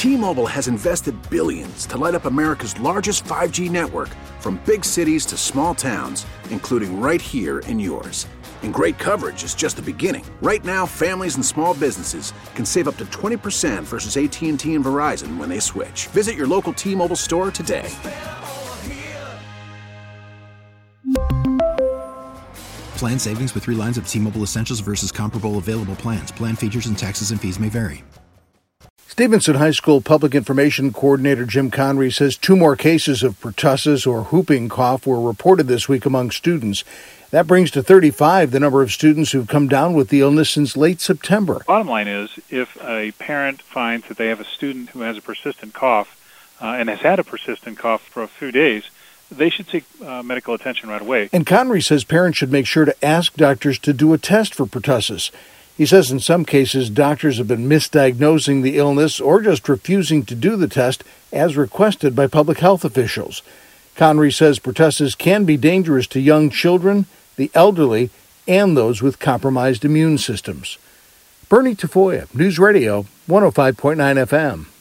T-Mobile has invested billions to light up America's largest 5G network, from big cities to small towns, including right here in yours. And great coverage is just the beginning. Right now, families and small businesses can save up to 20% versus AT&T and Verizon when they switch. Visit your local T-Mobile store today. Plan savings with 3 lines of T-Mobile Essentials versus comparable available plans. Plan features and taxes and fees may vary. Stevenson High School Public Information Coordinator Jim Conry says 2 more cases of pertussis or whooping cough were reported this week among students. That brings to 35 the number of students who've come down with the illness since late September. Bottom line is, if a parent finds that they have a student who has a persistent cough and has had a persistent cough for a few days, they should seek medical attention right away. And Conry says parents should make sure to ask doctors to do a test for pertussis. He says in some cases doctors have been misdiagnosing the illness or just refusing to do the test as requested by public health officials. Conry says pertussis can be dangerous to young children, the elderly, and those with compromised immune systems. Bernie Tafoya, News Radio 105.9 FM.